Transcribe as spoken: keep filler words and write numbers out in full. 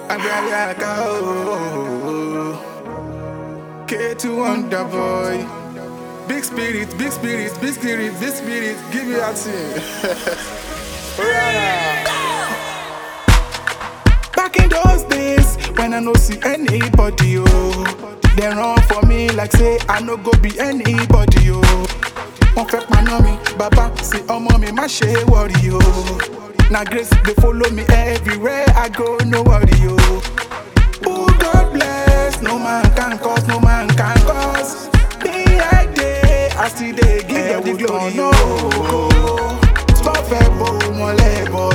I'm ready like oh. K two Wonder Boy. Big spirit, big spirit, big spirit, big spirit. Give me that thing. Back in those days, when I no see anybody, oh, they run for me like say I no go be anybody, oh. Wọ́n fẹ́ paná mi, bàbá sí ọmọ mi má ṣe worry, oh. Now grace they follow me everywhere I go, no worry, oh. Oh God bless, no man can cause, no man can cause. Day I I still dey give them the glory, oh. Stop it, bo, mo lebo.